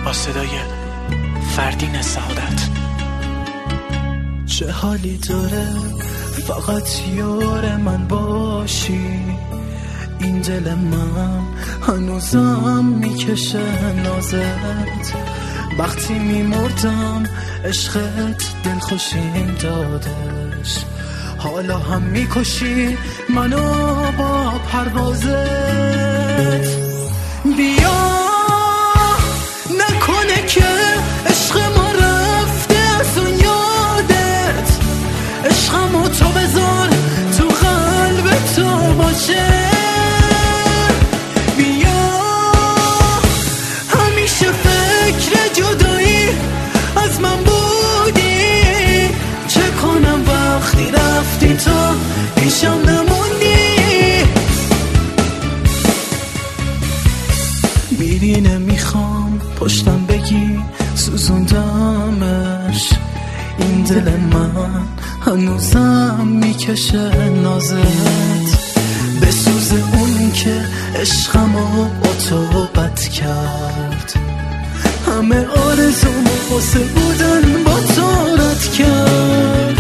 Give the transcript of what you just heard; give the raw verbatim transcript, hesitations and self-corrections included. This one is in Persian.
با صدای فردین سعادت. چه حالی داره فقط یار من باشی، این دل من هنوزم میکشه نازت. وقتی میمردم عشقت دلخوشیم دادش، حالا هم میکشی منو با پروازت. بیا نکنه که عشق ما رفته از اون یادت، عشقمو تو بذار تو قلب تو باشه. بیا همیشه فکر جدایی از من بودی، چه کنم وقتی رفتی تو پیشم نموندی. میری نمیخوام پشتم بگی سوزوندمش، این دل من هنوزم میکشه نازت. به سوز اون که عشقمو با تو بد کرد، همه آرزومو واسه بودن با تو رد کرد.